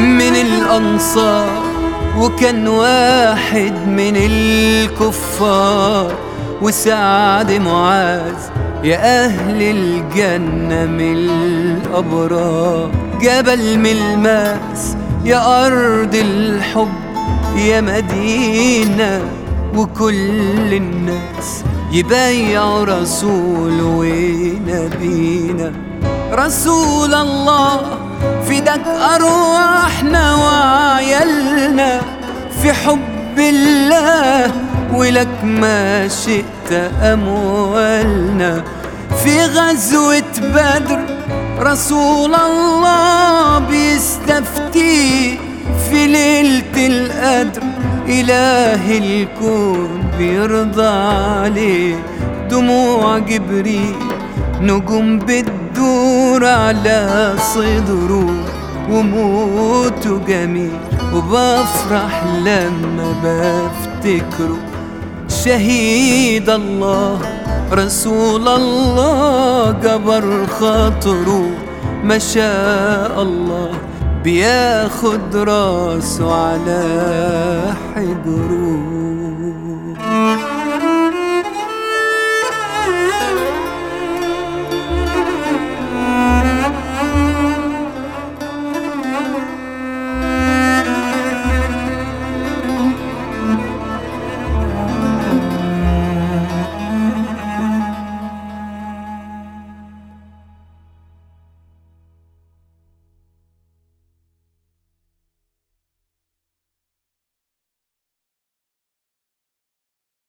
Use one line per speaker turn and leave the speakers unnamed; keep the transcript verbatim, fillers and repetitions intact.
من الأنصار، وكان واحد من الكفار. وسعد معاذ يا أهل الجنة من الأبرار. جبل ملماس يا أرض الحب يا مدينة، وكل الناس يبايعوا رسول ونبينا. رسول الله فداك أرواحنا وعيالنا في حب الله، ولك ما شئت أموالنا. في غزوة بدر رسول الله بيستفتي في ليلة القدر، إله الكون بيرضى عليه. دموع جبريل نجوم بتدور على صدره، وموته جميل وبفرح لما بفتكره. شهيد الله رسول الله جبر خاطره، ما شاء الله بياخد راسه على حجره.